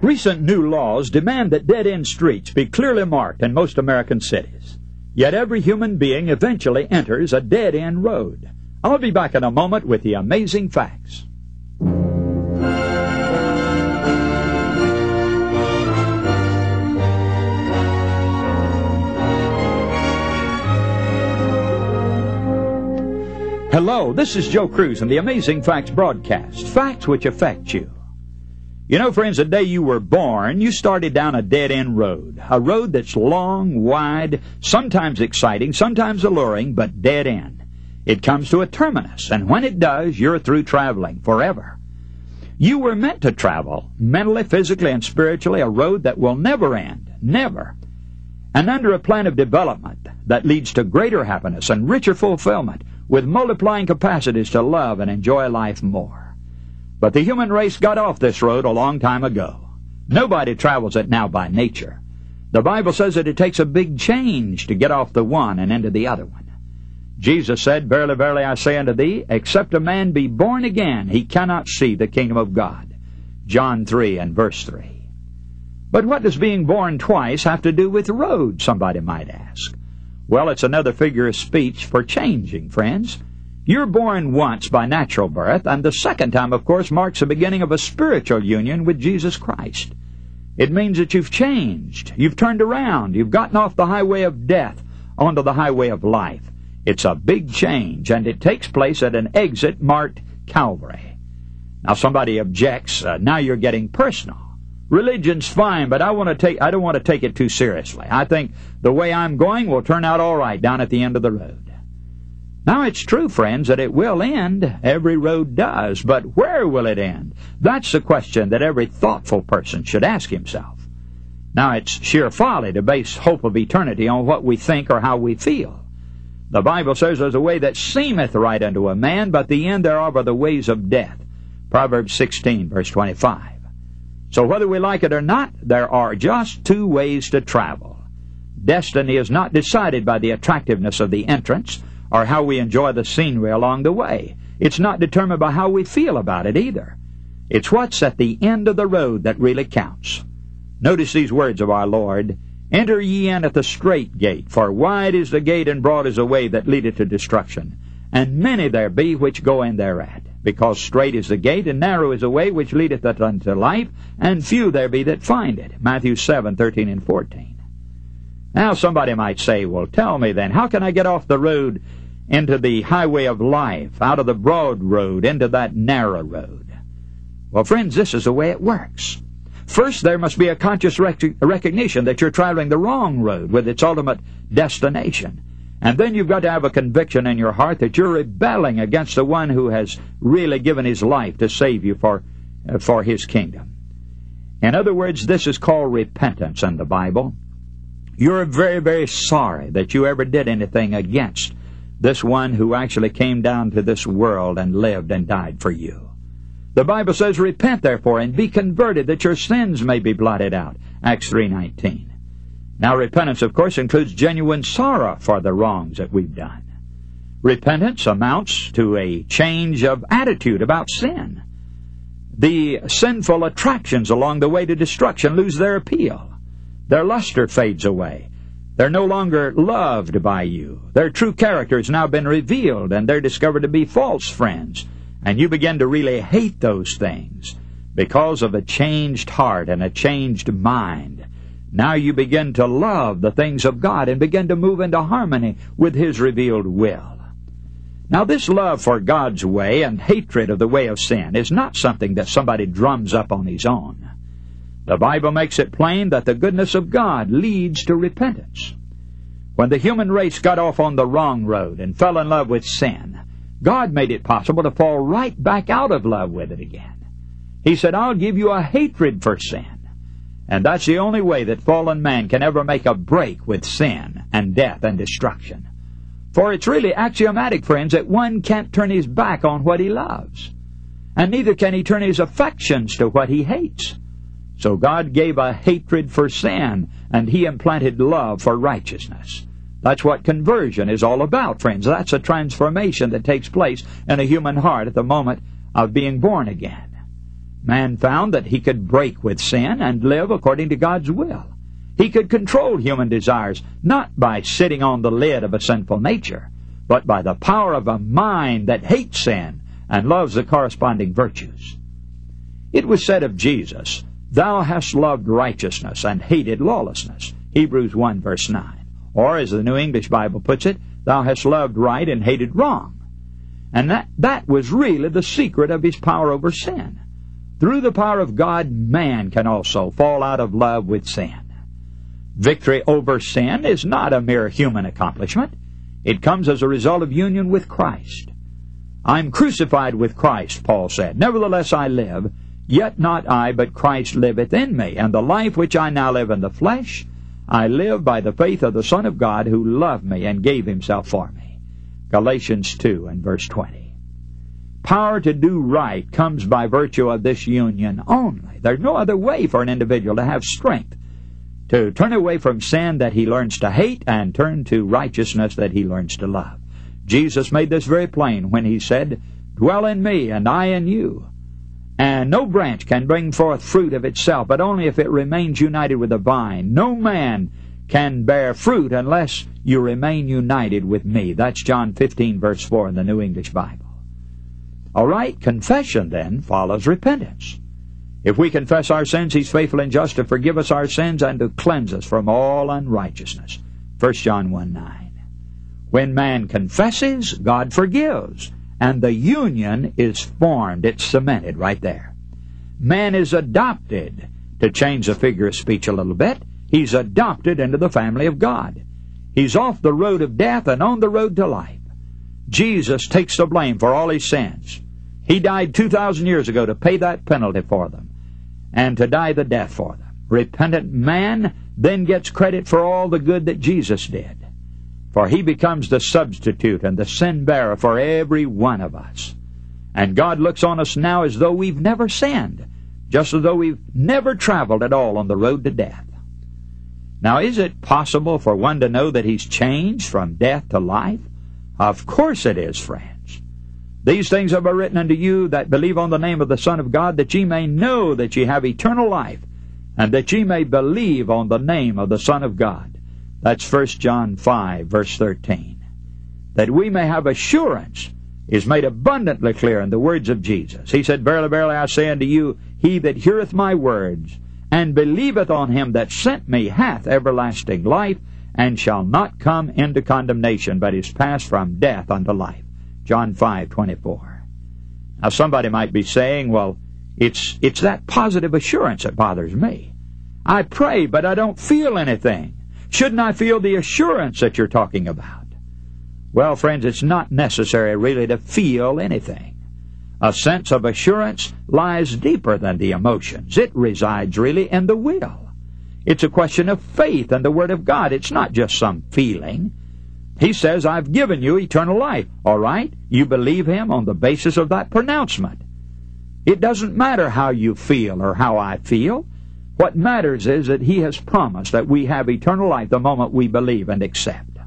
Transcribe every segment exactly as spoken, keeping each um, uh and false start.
Recent new laws demand that dead-end streets be clearly marked in most American cities. Yet every human being eventually enters a dead-end road. I'll be back in a moment with the amazing facts. Hello, this is Joe Cruz and the Amazing Facts broadcast, facts which affect you. You know, friends, the day you were born, you started down a dead-end road, a road that's long, wide, sometimes exciting, sometimes alluring, but dead-end. It comes to a terminus, and when it does, you're through traveling forever. You were meant to travel, mentally, physically, and spiritually, a road that will never end, never. And under a plan of development that leads to greater happiness and richer fulfillment, with multiplying capacities to love and enjoy life more. But the human race got off this road a long time ago. Nobody travels it now by nature. The Bible says that it takes a big change to get off the one and into the other one. Jesus said, "Verily, verily, I say unto thee, except a man be born again, he cannot see the kingdom of God." John three and verse three. But what does being born twice have to do with road, somebody might ask? Well, it's another figure of speech for changing, friends. You're born once by natural birth, and the second time, of course, marks the beginning of a spiritual union with Jesus Christ. It means that you've changed. You've turned around. You've gotten off the highway of death onto the highway of life. It's a big change, and it takes place at an exit marked Calvary. Now, somebody objects, uh, now you're getting personal. Religion's fine, but I want to take I don't want to take it too seriously. I think the way I'm going will turn out all right down at the end of the road. Now, it's true, friends, that it will end. Every road does. But where will it end? That's the question that every thoughtful person should ask himself. Now, it's sheer folly to base hope of eternity on what we think or how we feel. The Bible says there's a way that seemeth right unto a man, but the end thereof are the ways of death. Proverbs sixteen, verse twenty-five. So whether we like it or not, there are just two ways to travel. Destiny is not decided by the attractiveness of the entrance or how we enjoy the scenery along the way. It's not determined by how we feel about it either. It's what's at the end of the road that really counts. Notice these words of our Lord, "Enter ye in at the strait gate, for wide is the gate and broad is the way that leadeth to destruction, and many there be which go in thereat. Because strait is the gate, and narrow is the way which leadeth unto life, and few there be that find it." Matthew seven, thirteen and fourteen. Now somebody might say, well, tell me then, how can I get off the road into the highway of life, out of the broad road, into that narrow road? Well, friends, this is the way it works. First, there must be a conscious rec- recognition that you're traveling the wrong road with its ultimate destination. And then you've got to have a conviction in your heart that you're rebelling against the one who has really given his life to save you for, uh, for his kingdom. In other words, this is called repentance in the Bible. You're very, very sorry that you ever did anything against this one who actually came down to this world and lived and died for you. The Bible says, "Repent therefore and be converted, that your sins may be blotted out." Acts three nineteen. Now, repentance, of course, includes genuine sorrow for the wrongs that we've done. Repentance amounts to a change of attitude about sin. The sinful attractions along the way to destruction lose their appeal. Their luster fades away. They're no longer loved by you. Their true character has now been revealed, and they're discovered to be false friends. And you begin to really hate those things because of a changed heart and a changed mind. Now you begin to love the things of God and begin to move into harmony with His revealed will. Now, this love for God's way and hatred of the way of sin is not something that somebody drums up on his own. The Bible makes it plain that the goodness of God leads to repentance. When the human race got off on the wrong road and fell in love with sin, God made it possible to fall right back out of love with it again. He said, "I'll give you a hatred for sin." And that's the only way that fallen man can ever make a break with sin and death and destruction. For it's really axiomatic, friends, that one can't turn his back on what he loves. And neither can he turn his affections to what he hates. So God gave a hatred for sin, and He implanted love for righteousness. That's what conversion is all about, friends. That's a transformation that takes place in a human heart at the moment of being born again. Man found that he could break with sin and live according to God's will. He could control human desires, not by sitting on the lid of a sinful nature, but by the power of a mind that hates sin and loves the corresponding virtues. It was said of Jesus, "Thou hast loved righteousness and hated lawlessness," Hebrews one verse nine. Or, as the New English Bible puts it, "Thou hast loved right and hated wrong." And that, that was really the secret of his power over sin. Through the power of God, man can also fall out of love with sin. Victory over sin is not a mere human accomplishment. It comes as a result of union with Christ. "I'm crucified with Christ," Paul said. "Nevertheless I live, yet not I, but Christ liveth in me. And the life which I now live in the flesh, I live by the faith of the Son of God, who loved me and gave himself for me." Galatians two and verse twenty. Power to do right comes by virtue of this union only. There's no other way for an individual to have strength to turn away from sin that he learns to hate and turn to righteousness that he learns to love. Jesus made this very plain when he said, "Dwell in me, and I in you. And no branch can bring forth fruit of itself, but only if it remains united with the vine. No man can bear fruit unless you remain united with me." That's John fifteen, verse four in the New English Bible. All right, confession then follows repentance. If we confess our sins, he's faithful and just to forgive us our sins and to cleanse us from all unrighteousness. First John one nine. When man confesses, God forgives, and the union is formed. It's cemented right there. Man is adopted, to change the figure of speech a little bit. He's adopted into the family of God. He's off the road of death and on the road to life. Jesus takes the blame for all his sins. He died two thousand years ago to pay that penalty for them and to die the death for them. Repentant man then gets credit for all the good that Jesus did, for he becomes the substitute and the sin-bearer for every one of us. And God looks on us now as though we've never sinned, just as though we've never traveled at all on the road to death. Now, is it possible for one to know that he's changed from death to life? Of course it is, friends. "These things have I written unto you that believe on the name of the Son of God, that ye may know that ye have eternal life, and that ye may believe on the name of the Son of God." That's First John five, verse thirteen. That we may have assurance is made abundantly clear in the words of Jesus. He said, "Verily, verily, I say unto you, he that heareth my words, and believeth on him that sent me, hath everlasting life, and shall not come into condemnation, but is passed from death unto life." John five twenty-four. Now somebody might be saying, well, it's it's that positive assurance that bothers me. I pray, but I don't feel anything. Shouldn't I feel the assurance that you're talking about? Well, friends, it's not necessary really to feel anything. A sense of assurance lies deeper than the emotions. It resides really in the will. It's a question of faith in the Word of God. It's not just some feeling. He says, "I've given you eternal life." All right, you believe him on the basis of that pronouncement. It doesn't matter how you feel or how I feel. What matters is that he has promised that we have eternal life the moment we believe and accept.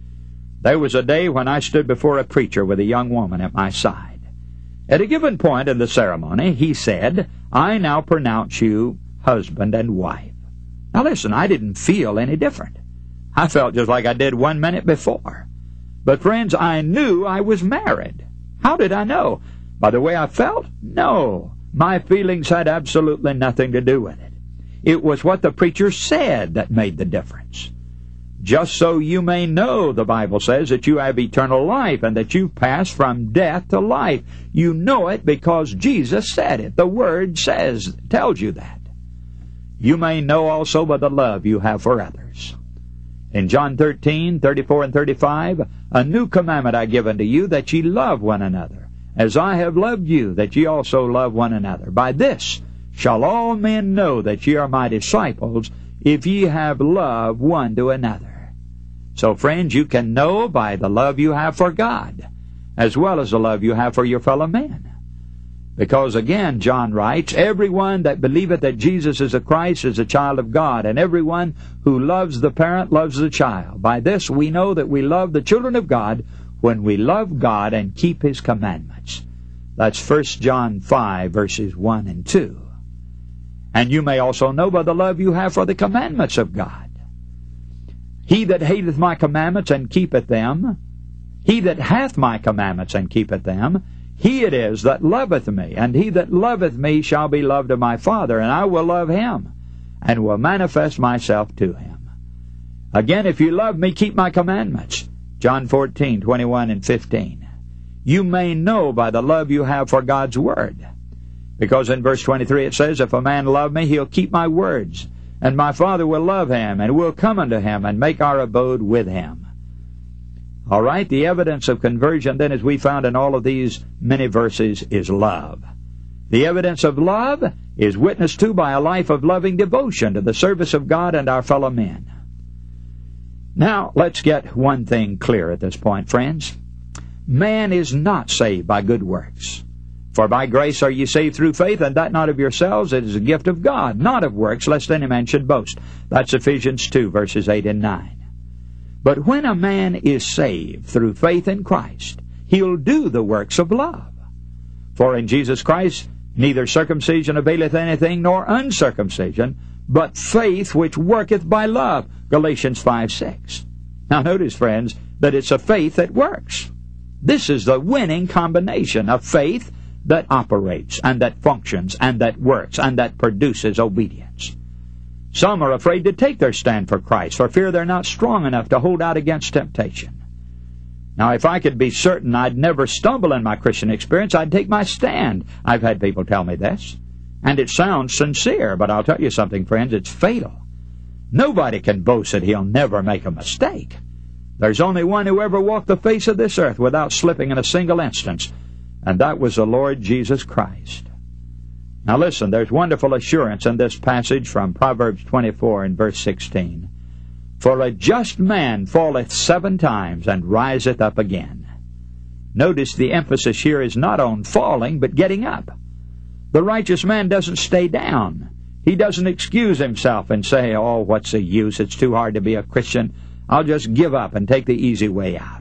There was a day when I stood before a preacher with a young woman at my side. At a given point in the ceremony, he said, "I now pronounce you husband and wife." Now listen, I didn't feel any different. I felt just like I did one minute before. But friends, I knew I was married. How did I know? By the way I felt? No. My feelings had absolutely nothing to do with it. It was what the preacher said that made the difference. "Just so you may know," the Bible says, "that you have eternal life and that you've passed from death to life." You know it because Jesus said it. The Word says, tells you that. "You may know also by the love you have for others." In John thirteen, thirty-four and thirty-five, "A new commandment I give unto you, that ye love one another. As I have loved you, that ye also love one another. By this shall all men know that ye are my disciples, if ye have love one to another." So, friends, you can know by the love you have for God, as well as the love you have for your fellow men. Because, again, John writes, "Everyone that believeth that Jesus is the Christ is a child of God, and everyone who loves the parent loves the child. By this we know that we love the children of God, when we love God and keep his commandments." That's First John five, verses one and two. And you may also know by the love you have for the commandments of God. He that hateth my commandments and keepeth them, he that hath my commandments and keepeth them, he it is that loveth me, and he that loveth me shall be loved of my Father, and I will love him, and will manifest myself to him. Again, if you love me, keep my commandments. John fourteen, twenty-one and fifteen. You may know by the love you have for God's Word. Because in verse twenty-three it says, if a man love me, he'll keep my words, and my Father will love him, and will come unto him, and make our abode with him. All right, the evidence of conversion then, as we found in all of these many verses, is love. The evidence of love is witnessed to by a life of loving devotion to the service of God and our fellow men. Now, let's get one thing clear at this point, friends. Man is not saved by good works. For by grace are ye saved through faith, and that not of yourselves, it is a gift of God, not of works, lest any man should boast. That's Ephesians two, verses eight and nine. But when a man is saved through faith in Christ, he'll do the works of love. For in Jesus Christ neither circumcision availeth anything, nor uncircumcision, but faith which worketh by love. Galatians five, six. Now notice, friends, that it's a faith that works. This is the winning combination of faith that operates, and that functions, and that works, and that produces obedience. Some are afraid to take their stand for Christ, for fear they're not strong enough to hold out against temptation. Now, if I could be certain I'd never stumble in my Christian experience, I'd take my stand. I've had people tell me this, and it sounds sincere, but I'll tell you something, friends, it's fatal. Nobody can boast that he'll never make a mistake. There's only one who ever walked the face of this earth without slipping in a single instance, and that was the Lord Jesus Christ. Now listen, there's wonderful assurance in this passage from Proverbs twenty-four and verse sixteen. For a just man falleth seven times and riseth up again. Notice the emphasis here is not on falling, but getting up. The righteous man doesn't stay down. He doesn't excuse himself and say, oh, what's the use? It's too hard to be a Christian. I'll just give up and take the easy way out.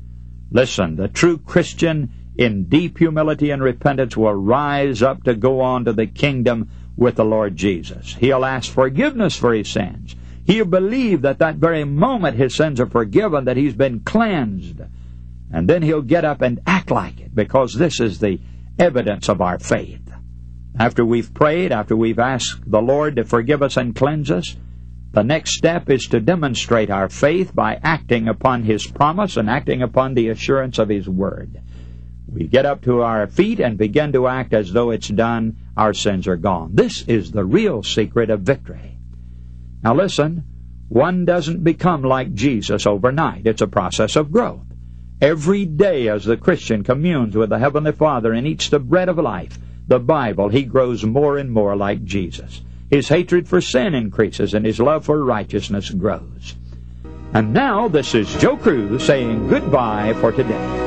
Listen, the true Christian in deep humility and repentance will rise up to go on to the kingdom with the Lord Jesus. He'll ask forgiveness for his sins. He'll believe that that very moment his sins are forgiven, that he's been cleansed. And then he'll get up and act like it, because this is the evidence of our faith. After we've prayed, after we've asked the Lord to forgive us and cleanse us, the next step is to demonstrate our faith by acting upon his promise and acting upon the assurance of his word. We get up to our feet and begin to act as though it's done, our sins are gone. This is the real secret of victory. Now listen, one doesn't become like Jesus overnight. It's a process of growth. Every day as the Christian communes with the Heavenly Father and eats the bread of life, the Bible, he grows more and more like Jesus. His hatred for sin increases and his love for righteousness grows. And now this is Joe Cruz saying goodbye for today.